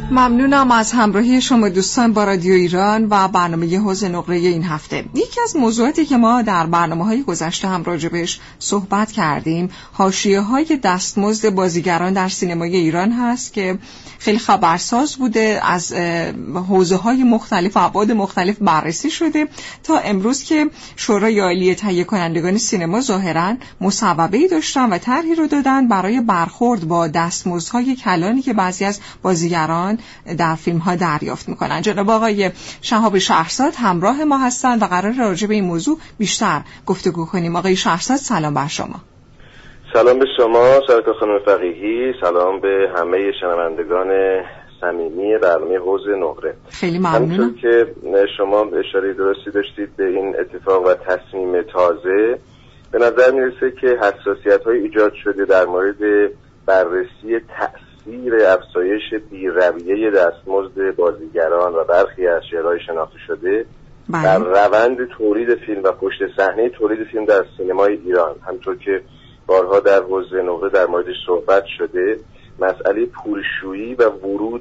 ممنونم از همراهی شما دوستان با رادیو ایران و برنامه حوض نقره این هفته. یکی از موضوعاتی که ما در برنامه‌های گذشته هم راجبش صحبت کردیم حاشیه‌های دستمزد بازیگران در سینمای ایران هست که خیلی خبرساز بوده، از حوزه‌های مختلف و ابعاد مختلف بررسی شده تا امروز که شورای عالی تهیه کنندگان سینما ظاهراً مصوبه‌ای داشتن و طرحی رو دادن برای برخورد با دستمزدهای کلانی که بعضی از بازیگران در فیلم ها دریافت میکنن. جناب آقای شهاب شهرزاد همراه ما هستند و قرار راجع به این موضوع بیشتر گفتگو کنیم. آقای شهرزاد سلام بر شما. سلام به شما سرکار خانم فقیهی، سلام به همه شنوندگان صمیمی برنامه حوض نقره. خیلی ممنونم. همونطور که شما اشاره درستی داشتید به این اتفاق و تصمیم تازه، به نظر میرسه که حساسیت‌های ایجاد شده در مورد بررسی تأثیر افزایش بی‌رویه دستمزد بازیگران و برخی از شهرهای شناخته شده در روند تولید فیلم و پشت صحنه تولید فیلم در سینمای ایران، همونطور که بارها در حوض نقره در موردش صحبت شده، مسئله پولشویی و ورود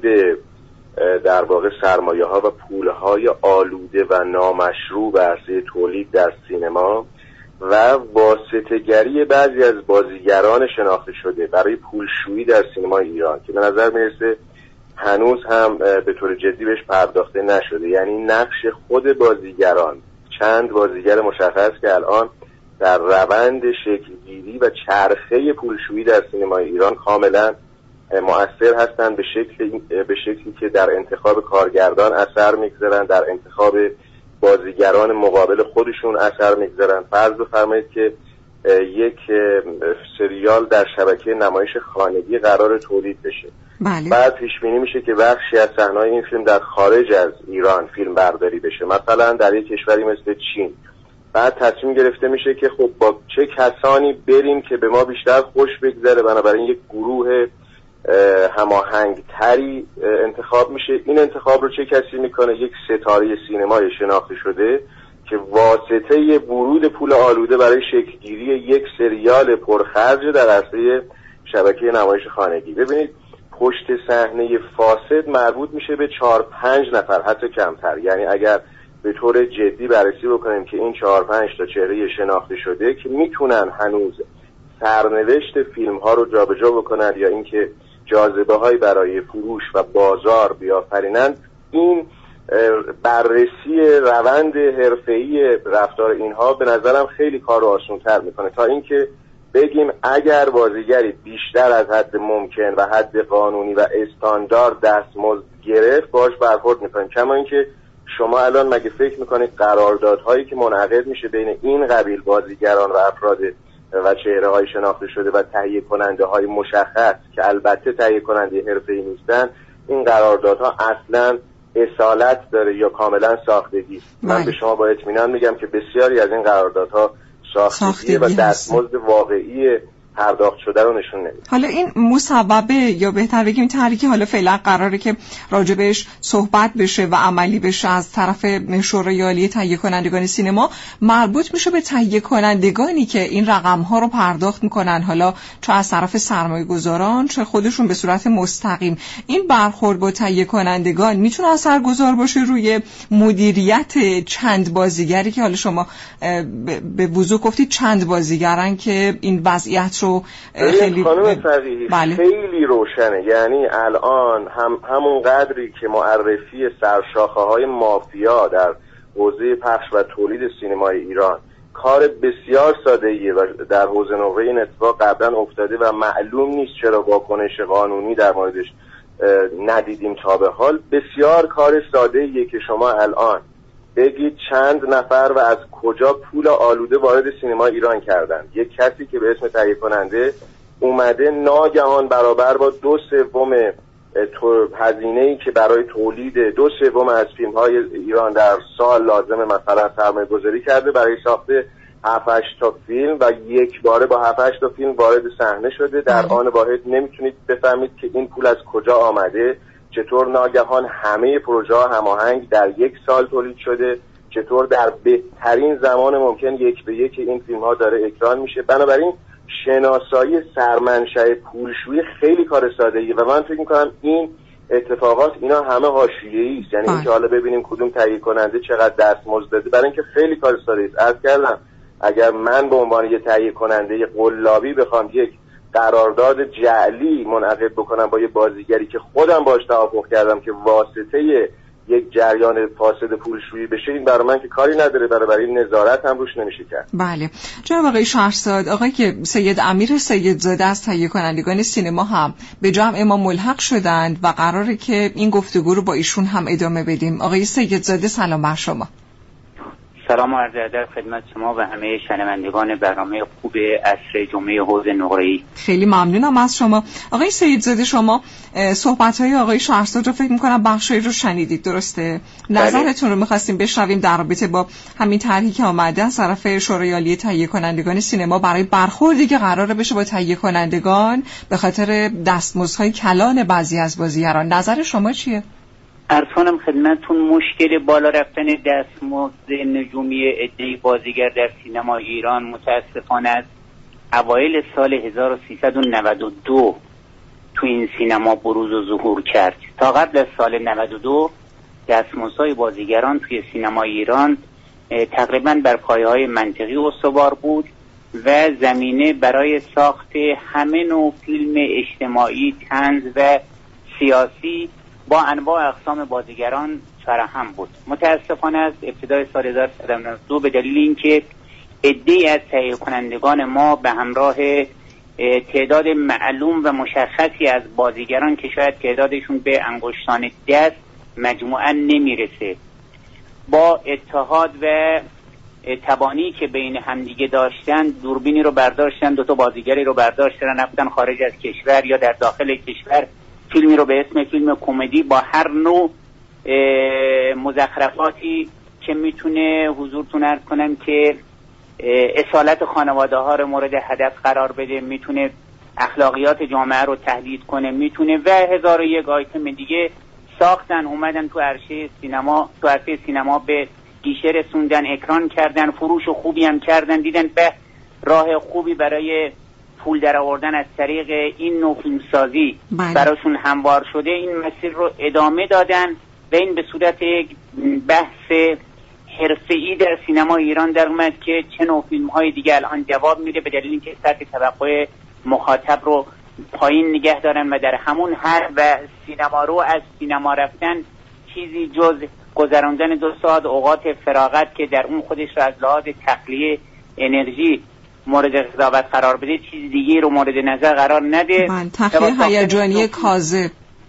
در واقع سرمایه‌ها و پول‌های آلوده و نامشروع به عرصه تولید در سینما و واسطه‌گری بعضی از بازیگران شناخته شده برای پولشویی در سینمای ایران که به نظر میرسه هنوز هم به طور جدی بهش پرداخته نشده. یعنی نقش خود بازیگران، چند بازیگر مشخص که الان در روند شکلگیری و چرخه پولشویی در سینمای ایران کاملا مؤثر هستند به شکلی که در انتخاب کارگردان اثر میگذارن، در انتخاب بازیگران مقابل خودشون اثر میگذارن. فرض بفرمایید که یک سریال در شبکه نمایش خانگی قرار تولید بشه. بعد پیش بینی میشه که بخشی از صحنه‌های این فیلم در خارج از ایران فیلم برداری بشه، مثلا در یک کشوری مثل چین. بعد تصمیم گرفته میشه که خب با چه کسانی بریم که به ما بیشتر خوش بگذره، بنابراین یک گروه هماهنگ تری انتخاب میشه. این انتخاب رو چه کسی میکنه؟ یک ستاره سینمای شناخته شده که واسطه ورود پول آلوده برای شکلگیری یک سریال پرخرج در عرصه شبکه نمایش خانگی. ببینید پشت صحنه فاسد مربوط میشه به 4-5 نفر، حتی کمتر. یعنی اگر به طور جدی بررسی بکنیم که این 4-5 تا چهره شناخته شده که میتونن هنوز سرنوشت فیلم ها رو جابجا بکنن یا اینکه جاذبه های برای فروش و بازار بیافرینند، این بررسی روند حرفه‌ای رفتار اینها به نظرم خیلی کار رو آسان‌تر میکنه تا اینکه بگیم اگر بازیگری بیشتر از حد ممکن و حد قانونی و استاندارد دستمزد گرفت باش برخورد میکنیم. کما اینکه شما الان مگه فکر میکنید قراردادهایی که منعقد میشه بین این قبیل بازیگران و افراد و چهره های شناخته شده و تهیه کننده های مشخص که البته تهیه کننده حرفه‌ای نیستن، این قراردادها اصلا اصالت داره یا کاملا ساختگی؟ من به شما با اطمینان میگم که بسیاری از این قراردادها ساختگی و دستمزد واقعی پرداخت شده رو نشون نمیده. حالا این مصوبه یا بهتر بگیم طرحی حالا فعلا قراره که راجبش صحبت بشه و عملی بشه از طرف شورای عالی تهیه کنندگان سینما، مربوط میشه به تهیه کنندگانی که این رقم‌ها رو پرداخت میکنن، حالا چه از طرف سرمایه‌گذاران چه خودشون به صورت مستقیم. این برخورد با تهیه کنندگان میتونه اثرگذار باشه روی مدیریت چند بازیگری که حالا شما به وضوح گفتید چند بازیگرن که این وضعیت خیلی خانم فقیهی خیلی روشنه. یعنی الان همون قدری که معرفی سرشاخه های مافیا در حوزه پخش و تولید سینمای ایران کار بسیار ساده‌ایه و در حوزه نقره این اتفاق قبلا افتاده و معلوم نیست چرا واکنش قانونی در موردش ندیدیم تا به حال، بسیار کار ساده‌ایه که شما الان بگید چند نفر و از کجا پول آلوده وارد سینما ایران کردن. یک کسی که به اسم تهیه کننده اومده ناگهان برابر با 2/3 هزینه‌ای که برای تولید 2/3 از فیلم‌های ایران در سال لازمه مثلا سرمایه‌گذاری کرده برای ساخت 7-8 تا فیلم و یک باره با 7-8 تا فیلم وارد صحنه شده. در آن واحد نمیتونید بفهمید که این پول از کجا آمده، چطور ناگهان همه پروژه ها هماهنگ در یک سال تولید شده، چطور در بهترین زمان ممکن یک به یک این فیلم ها داره اکران میشه. بنابراین شناسایی سرمنشأ پولشویی خیلی کار ساده‌ایه و من فکر میکنم این اتفاقات اینا همه حاشیه‌ای است. یعنی اینکه حالا ببینیم کدوم تهیه کننده چقدر دستمزد داده، برای اینکه خیلی کار ساده است. عرض کردم اگر من به عنوان یه تهیه کننده قلابی بخوام یک قرارداد جعلی منعقد بکنم با یه بازیگری که خودم باهاش توافق کردم که واسطه یک جریان فاسد پولشویی بشه، این برای من که کاری نداره، برای نظارت هم روش نمیشه کرد. بله جناب آقای شهرزاد، آقای که سید امیر سیدزاده از تهیه کنندگان سینما هم به جمع ما ملحق شدند و قراره که این گفتگو رو با ایشون هم ادامه بدیم. آقای سیدزاده سلام بر شما. سلام و عرض ادب خدمت شما و همه شنوندگان برنامه خوب عصر جمعه حوض نقره‌ای. خیلی ممنونم از شما. آقای سیدزاده، شما صحبت‌های آقای شهرزاد رو فکر می‌کنم بخشی رو شنیدید، درسته؟ نظرتون رو می‌خواستیم بشنویم در رابطه با همین طرحی که آمده از طرف شورای عالی تهیه کنندگان سینما برای برخوردی که قراره بشه با تهیه کنندگان به خاطر دستمزدهای کلان بعضی از بازیگران. نظر شما چیه؟ عرض کنم خدمتتون مشکل بالا رفتن دستمزد نجومی عده‌ای بازیگر در سینما ایران متاسفانه از اوایل سال 1392 تو این سینما بروز و ظهور کرد. تا قبل از سال 92 دستمزدهای بازیگران توی سینما ایران تقریبا بر پایه‌های منطقی استوار بود و زمینه برای ساخت همه نوع فیلم اجتماعی، طنز و سیاسی با انواع اقسام بازیگران فراهم بود. متاسفانه از ابتدای سال 1392 به دلیل اینکه عده‌ای از تهیه کنندگان ما به همراه تعداد معلوم و مشخصی از بازیگران که شاید تعدادشون به انگشتان دست مجموعاً نمیرسه، با اتحاد و تبانی که بین همدیگه داشتن دوربینی رو برداشتن، دوتا بازیگری رو برداشتن، رفتن خارج از کشور یا در داخل کشور فیلمی رو به اسم فیلم کمدی با هر نوع مزخرفاتی که میتونه حضورتون عرض کنم که اصالت خانواده ها رو مورد هدف قرار بده، میتونه اخلاقیات جامعه رو تهدید کنه، میتونه و هزار و یک آیتم دیگه ساختن، اومدن تو عرصه سینما به گیشه رسوندن، اکران کردن، فروش خوبی هم کردن، دیدن به راه خوبی برای پول در آوردن از طریق این نوع فیلمسازی براشون هموار شده، این مسیر رو ادامه دادن و این به صورت یک بحث حرفه‌ای در سینما ایران در اومد که چه نوع فیلم‌های دیگه الان جواب میده، به دلیل اینکه سطح توقع مخاطب رو پایین نگه دارن و در همون حد و سینما رو از سینما رفتن چیزی جز گذراندن 2 ساعت اوقات فراغت که در اون خودش رو از لحاظ تخلیه انرژی مورد قضاوت قرار بده، چیز دیگه رو مورد نظر قرار نده. تخلیه هیجانی کاذب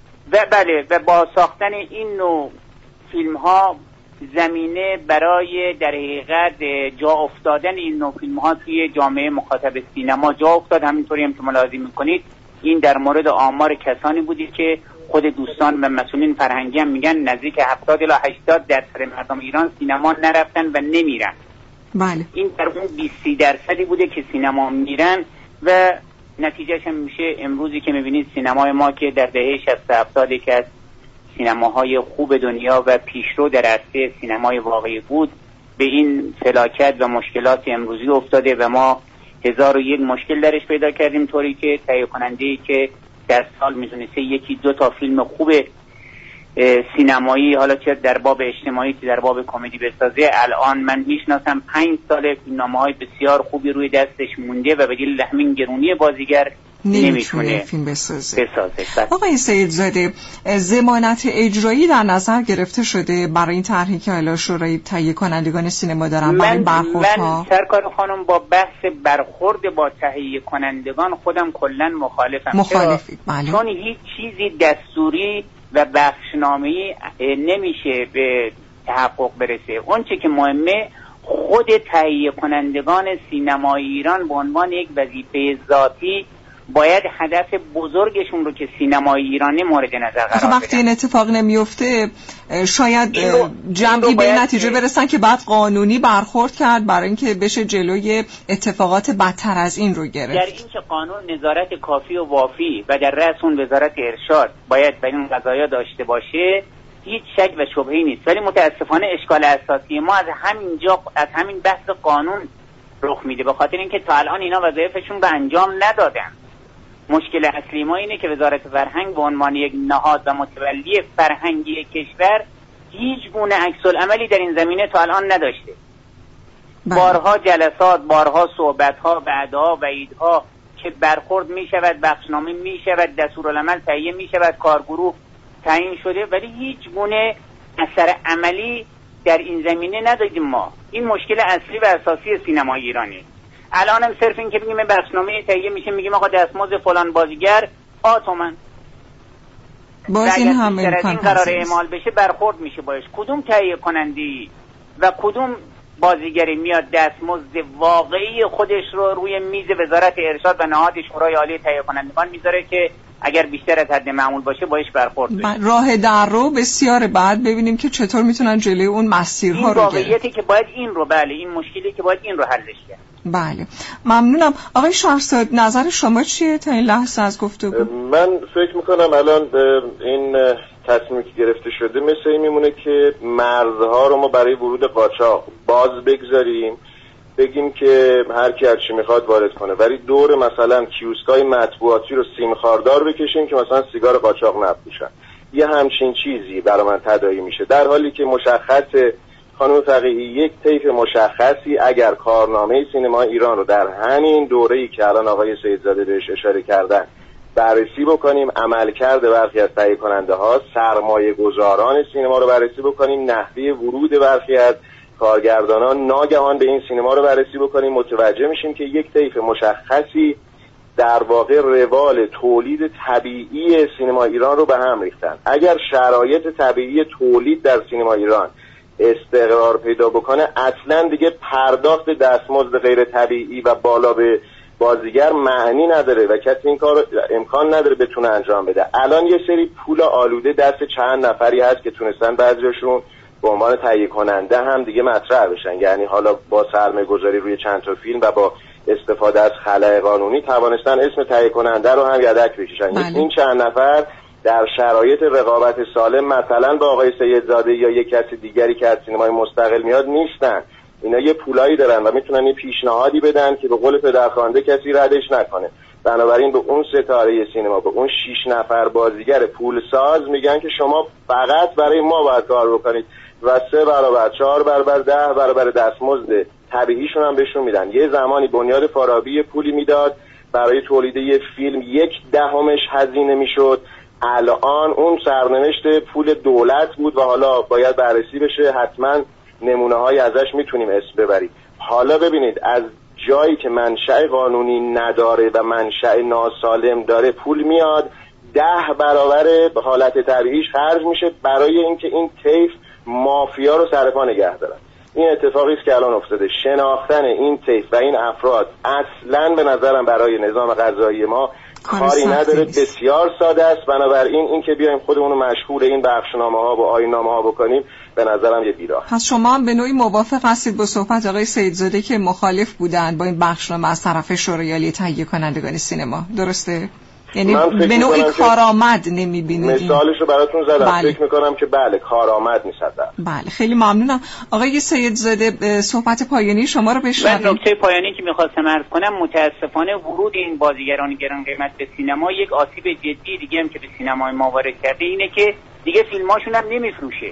و با ساختن این نوع فیلم ها زمینه برای در حقیقت جا افتادن این نوع فیلم ها توی جامعه مخاطب سینما جا افتاد. همینطوری هم که ملاحظه میکنید این در مورد آمار کسانی بودی که خود دوستان و مسئولین فرهنگی هم میگن نزدیک 70 الی 80% مردم ایران سینما نرفتن و نمیرن. بله. این در اون 20-30% بوده که سینما میرن و نتیجهش هم میشه امروزی که میبینید سینمای ما که در دهه 60-70 که از سینماهای خوب دنیا و پیشرو در عرصه سینمای واقعی بود به این فلاکت و مشکلات امروزی افتاده و ما 1001 مشکل درش پیدا کردیم، طوری که تهیه کننده‌ای که در سال میتونسته 1-2 تا فیلم خوب سینمایی، حالا چه در باب اجتماعی چه در باب کمدی بسازه، الان من میشناسم 5 سال فیلمنامه‌های بسیار خوبی روی دستش مونده و به دلیل همین گرونی بازیگر نمیتونه فیلم بسازه. بله. آقای سیدزاده، ضمانت اجرایی در نظر گرفته شده برای این طرحی که حالا شورای تهیه کنندگان سینما دارن برای این برخوردها؟ من سرکار خانم با بحث برخورد با تهیه کنندگان خودم کلا مخالفم. بله. چون هیچ چیزی دستوری و بخشنامه‌ای نمیشه به تحقق برسه. اون چه که مهمه خود تهیه کنندگان سینمای ایران به عنوان یک وظیفه ذاتی باید هدف بزرگشون رو که سینمای ایرانی مورد نظر قرار بدن. وقتی این اتفاق نمیفته شاید جمعی به نتیجه برسن که بعد قانونی برخورد کرد برای اینکه بشه جلوی اتفاقات بدتر از این رو گرفت. در این که قانون نظارت کافی و وافی و در رأس اون وزارت ارشاد باید بر این قضایا داشته باشه هیچ شک و شبهه‌ای نیست، ولی متاسفانه اشکال اساسی ما از همین بحث قانون رخ میده، به خاطر اینکه تا الان اینا وظایفشون رو انجام ندادن. مشکل اصلی ما اینه که وزارت فرهنگ به عنوان یک نهاد و متولی فرهنگی کشور هیچ گونه عکس‌العملی در این زمینه تا الان نداشته. بارها جلسات، بارها صحبت‌ها، وعده‌ها، وعیدها که برخورد می‌شود، بخشنامه می‌شود، دستورالعمل تهیه می‌شود، کارگروه تعیین شده، ولی هیچ گونه اثر عملی در این زمینه ندادیم ما. این مشکل اصلی و اساسی سینمای ایرانی. الان هم صرف این که بگیم بخشنامه تهیه میشه، میگیم آقا دستمزد فلان بازیگر تومن. باز این هم این قرار اعمال بشه برخورد میشه باش. کدوم تهیه کنندی و کدوم بازیگری میاد دستمزد واقعی خودش رو روی میز وزارت ارشاد و نهاد شورای عالی تهیه کنندگان میذاره که اگر بیشتر از حد معمول باشه باش برخورد بشه. راه در رو بسیار بعد ببینیم که چطور میتونن جلوی اون مسیرها رو گرفت. این واقعیتی که باید این رو این مشکلی که باید این رو حلش کرد. بله ممنونم. آقای شهرزاد نظر شما چیه تا این لحظه از گفتگو؟ من فکر میکنم الان این تصمیمی که گرفته شده مثل این میمونه که مرزها رو ما برای ورود قاچاق باز بگذاریم، بگیم که هر کی هر چی میخواد وارد کنه، ولی دور مثلا کیوسکای مطبوعاتی رو سیم خاردار بکشیم که مثلا سیگار قاچاق نفروشن. یه همچین چیزی برای من تداعی میشه، در حالی که مشخصه خانم فقیهی یک طیف مشخصی اگر کارنامه سینما ایران رو در همین دوره‌ای که الان آقای سیدزاده بهش اشاره کردن بررسی بکنیم، عملکرد برخی از تهیه کننده ها، سرمایه گذاران سینما رو بررسی بکنیم، نحوه ورود برخی از کارگردانان ناگهان به این سینما رو بررسی بکنیم، متوجه میشیم که یک طیف مشخصی در واقع روال تولید طبیعی سینما ایران رو به هم ریختن. اگر شرایط طبیعی تولید در سینما ایران استقرار پیدا بکنه، اصلا دیگه پرداخت دستمزد غیر طبیعی و بالا به بازیگر معنی نداره و کسی این کار امکان نداره بتونه انجام بده. الان یه سری پول آلوده دست چند نفری هست که تونستن بعضیشون به عنوان تهیه کننده هم دیگه مطرح بشن، یعنی حالا با سرمایه‌گذاری روی چند تا فیلم و با استفاده از خلأ قانونی توانستن اسم تهیه کننده رو هم یدک بکشن. این چند نفر در شرایط رقابت سالم مثلا با آقای سیدزاده یا یک کسی دیگری که از سینمای مستقل میاد نیستن. اینا یه پولایی دارن و میتونن یه پیشنهادی بدن که به قول پدرخوانده کسی ردش نکنه. بنابراین به اون ستاره سینما، به اون 6 نفر بازیگر پولساز میگن که شما فقط برای ما باید کار بکنید و 3 برابر 4 برابر 10 برابر دستمزد طبیعیشون هم بهشون میدن. یه زمانی بنیاد فارابی پولی میداد برای تولید یه فیلم 1/10 هزینه میشد، الان اون سرنوشت پول دولت بود و حالا باید بررسی بشه، حتما نمونه های ازش میتونیم اسم ببریم. حالا ببینید از جایی که منشأ قانونی نداره و منشأ ناسالم داره پول میاد 10 برابر حالت طبیعیش خرج میشه برای اینکه این طیف مافیا رو سر پا نگه دارن. این اتفاقی است که الان افتاده. شناختن این طیف و این افراد اصلاً به نظرم برای نظام قضایی ما کاری نداره، بسیار ساده است. بنابراین این که بیایم خودمون رو مشغول این بخشنامه ها و آیین‌نامه ها بکنیم به نظرم یه بیراه. پس شما هم به نوعی موافق هستید با صحبت آقای سیدزاده که مخالف بودن با این بخشنامه از طرف شورای عالی تهیه کنندگان سینما، درسته؟ یعنی به نوعی کارآمد نمی‌بینید؟ مثالشو براتون زدم. بله. فکر می‌کنم که بله کارآمد نیست. بله خیلی ممنونم. آقای سیدزاده صحبت پایانی شما رو بشنویم. نکته پایانی که می‌خواستم عرض کنم، متأسفانه ورود این بازیگران گران قیمت به سینما یک آسیب جدی دیگه هم که به سینمای ما وارد کرده اینه که دیگه فیلماشون هم نمی‌فروشه.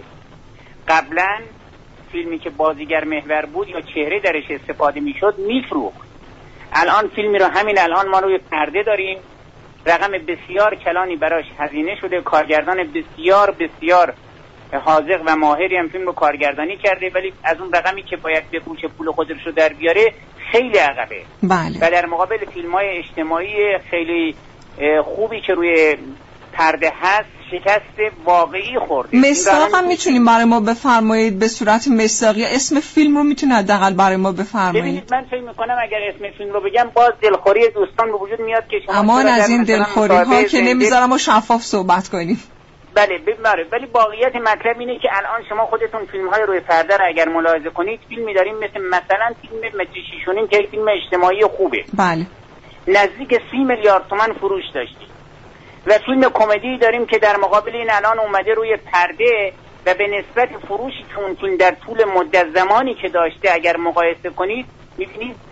قبلا فیلمی که بازیگر محور بود یا چهره درش استفاده می‌شد می‌فروخت. الان فیلمی رو همین الان ما روی پرده داریم، رقم بسیار کلانی براش هزینه شده، کارگردان بسیار بسیار حاذق و ماهری هم فیلم رو کارگردانی کرده، ولی از اون رقمی که باید بفروشه پول خودش رو در بیاره خیلی عقبه. بله. و در مقابل فیلم‌های اجتماعی خیلی خوبی که روی پرده هست شکست واقعی خورده. مصداق هم میتونیم برای ما بفرمایید به صورت مصداقی اسم فیلم رو میتونه حداقل برای ما بفرمایید؟ ببینید من فکر میکنم اگر اسم فیلم رو بگم باز دلخوری دوستان به وجود میاد که شما امان از این دلخوری ها که نمیذارم ما شفاف صحبت کنیم. بله ولی واقعیت مطلب اینه که الان شما خودتون فیلم‌های روی پرده رو اگر ملاحظه کنید فیلمی داریم مثلا فیلم متریشیشونین که فیلم اجتماعی خوبه. بله. نزدیک 30 میلیارد تومان فروش داشت. و فیلم کمدی داریم که در مقابل این الان اومده روی پرده و به نسبت فروشی که اون فیلم در طول مدت زمانی که داشته اگر مقایسه کنید می‌بینید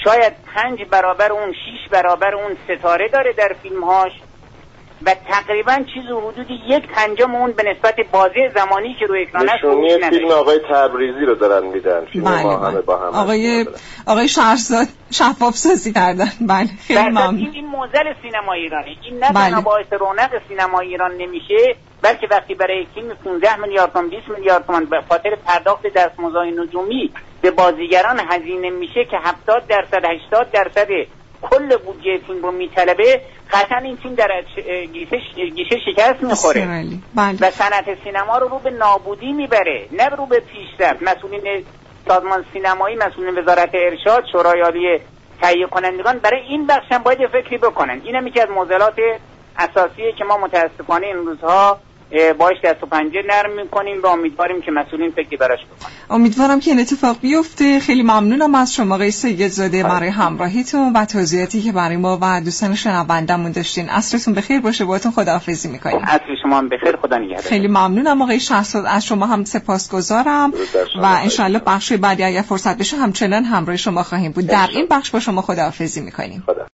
شاید 5 برابر اون 6 برابر اون ستاره داره در فیلمهاش و تقریبا چیز حدود 1/5 اون به نسبت بازی زمانی که روی اکران است. نشونی فیلم آقای تبریزی رو دارن میدن، فیلم ما همه با هم آقای شهرزاد شفاف سازی کردن. بله خیلی ممنون. این موزل سینما ایرانی، این نه تنها باعث رونق سینما ایران نمیشه، بلکه وقتی برای فیلم 15 میلیارد تومان 20 میلیارد تومان به خاطر پرداخت دستمزدهای نجومی به بازیگران هزینه میشه که 70% 80% کل بودجه فیلم رو میطلبه، قطعا این فیلم در گیشه شکست میخوره و صنعت سینما رو به نابودی میبره، نه رو به پیشرفت. مسئولین سازمان سینمایی، مسئولین وزارت ارشاد، شورای عالی تهیه کنندگان برای این بخش هم باید فکری بکنن. این یکی از معضلات اساسیه که ما متاسفانه این روزها باش دست و پنجه نرم میکنیم و امیدواریم که مسئولین فکری براش بکنن. امیدوارم که این اتفاق بیفته. خیلی ممنونم از شما آقای سیدزاده برای همراهیتون و توضیحاتی که برای ما و دوستان شنونده‌مون داشتین. عصرتون بخیر باشه. باهاتون خداحافظی میکنیم. عصر شما هم بخیر. خدا نگهدار. خیلی ممنونم آقای شهرزاد، از شما هم سپاسگزارم و انشالله بخش بعدی اگه فرصت بشه همچنان همراه شما خواهیم بود. در این بخش با شما خداحافظی میکنیم.